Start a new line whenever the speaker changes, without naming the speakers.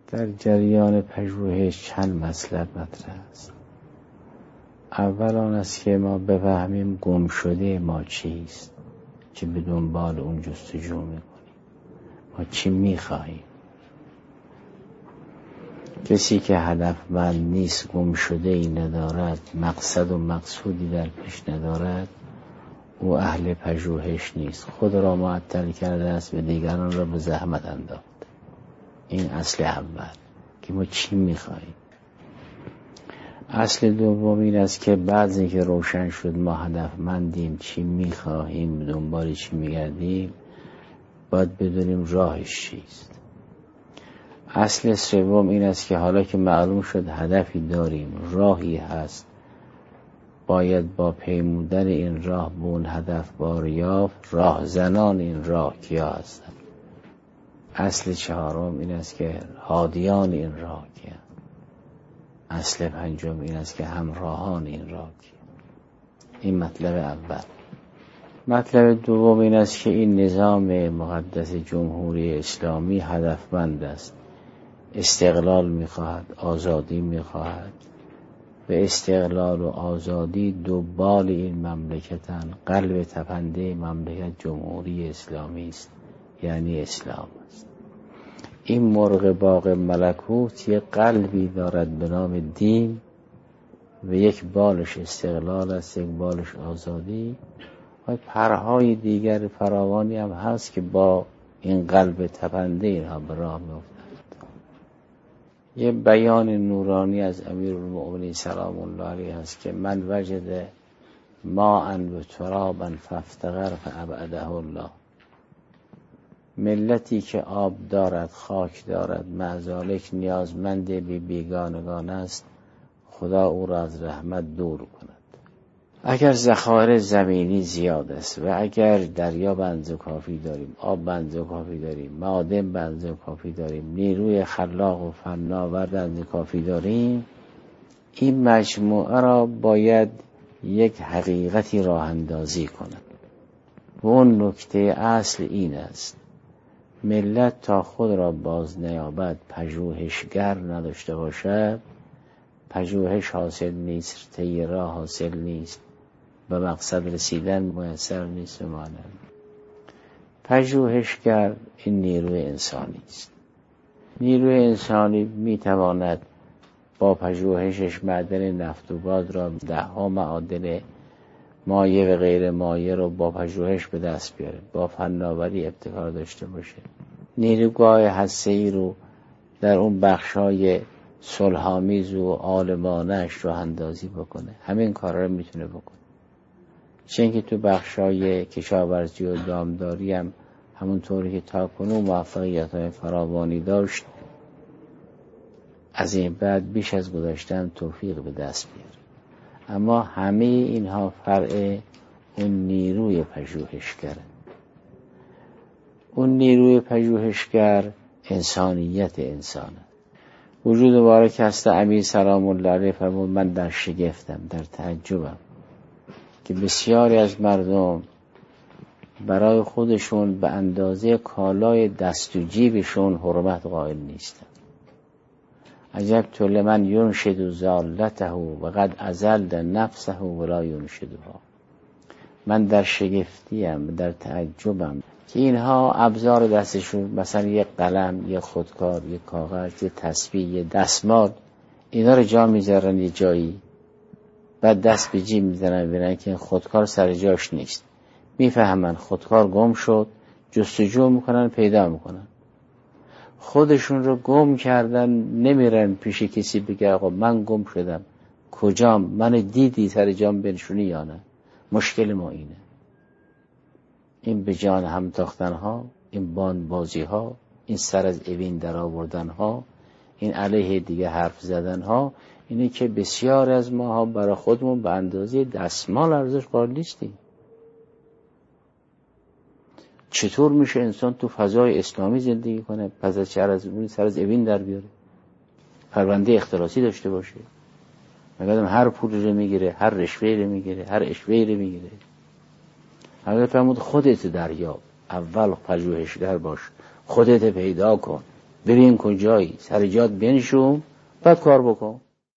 در جریان پژوهش چند مطلب مطرح است. اول آن است که ما بفهمیم گم شده ما چیست که به دنبال اون جستجو میکنیم. ما چی میخواهیم؟ کسی که هدفمند نیست، گم شده ای ندارد، مقصد و مقصودی در پیش ندارد، او اهل پژوهش نیست. خود را معطل کرده است و دیگران را به زحمت انداخت. این اصل اول که ما چی میخواهیم. اصل دوم این است که بعد از اینکه روشن شد ما هدفمندیم، چی میخواهیم، دنبال چی میگردیم، باید بدونیم راهش چیست. اصل سوم این است که حالا که معلوم شد هدفی داریم، راهی هست، باید با پیمودن این راه به اون هدف بار یافت. راهزنان این راه کیا هستند؟ اصل چهارم این است که هادیان این راه کیا؟ اصل پنجم این است که همراهان این راه کیا؟ این مطلب اول. مطلب دوم این است که این نظام مقدس جمهوری اسلامی هدفمند است، استقلال میخواهد، آزادی میخواهد. و استقلال و آزادی دو بال این مملکتن. قلب تپنده مملکت جمهوری اسلامی است، یعنی اسلام است. این مرغ باغ ملکوت یک قلبی دارد به نام دین و یک بالش استقلال است، یک بالش آزادی و پرهای دیگر فراوانی هم هست که با این قلب تپنده اینها به راه میافتند. یه بیان نورانی از امیرالمؤمنین سلام الله علیه هست که من وجد ماء و ترابا فافتقر فابعده الله. ملتی که آب دارد، خاک دارد، مع ذالک نیازمند به بیگانگان است، خدا او را از رحمت دور کند. اگر ذخایر زمینی زیاد است و اگر دریا به اندازه کافی داریم، آب به اندازه کافی داریم، معادن به اندازه کافی داریم، نیروی خلاق و فناور به اندازه کافی داریم، این مجموعه را باید یک حقیقتی راه اندازی کند. و اون نکته اصل این است: ملت تا خود را باز نیابد، پژوهشگر نداشته باشد، پژوهش حاصل نیست، طی راه حاصل نیست، به مقصد رسیدن میسر نیست. مانند پژوهشگر این نیروی انسانی است. نیروی انسانی میتواند با پژوهشش معدن نفت و گاز را، دهها معادن مایع و غیر مایع رو با پژوهش به دست بیاره، با فناوری ابتکار داشته باشه. نیروگاه هسته‌ای رو در اون بخشای صلح‌آمیز و عالمانه‌اش رو اندازی بکنه. همین کارا رو میتونه بکنه. چون که تو بخشای کشاورزی و دامداری هم همونطوری که تاکنون موفقیت‌های فراوانی داشت، از این بعد بیش از گذشتن توفیق به دست بیاره. اما همه اینها فرع اون نیروی پژوهشگره. اون نیروی پژوهشگر انسانیت انسانه. وجود مبارک هست امیر سلام الله علیه فرمود من در شگفتم، در تعجبم که بسیاری از مردم برای خودشون به اندازه کالای دست و جیبشون حرمت قائل نیستن. عجب تو لمن ینشد زالته و قد ازلد نفسه ولا ینشدها. من در شگفتیم، در تعجبم که اینها ابزار دستشون، مثلا یک قلم، یک خودکار، یک کاغذ، یک تسبیح، یک دستمال، اینا رو جا میذارن یه جایی، بعد دست به جیب میزنن ببینن که خودکار سر جاش نیست. میفهمن خودکار گم شد، جستجو میکنن، پیدا میکنن. خودشون رو گم کردن، نمیرن پیش کسی بگه آقا من گم شدم، کجام، من دیدی سر جام بنشونی یا نه. مشکل ما اینه. این به جان هم تاختن ها، این باند بازی ها، این سر از اوین در آوردن ها، این علیه دیگه حرف زدن ها، اینه که بسیار از ما ها برای خودمون به اندازه دستمال ارزش قائل نیستیم. چطور میشه انسان تو فضای اسلامی زندگی کنه، پس از سر از اوین در بیاره، پرونده اختلاسی داشته باشه، مگه هر پولی رو میگیره، هر رشوه‌ای رو میگیره، هر اشوه‌ای رو میگیره. اگر فرمود خودت دریاب، اول پژوهشگر باش، خودت پیدا کن، ببین کجایی، سر جات بنشون بعد کار بکن.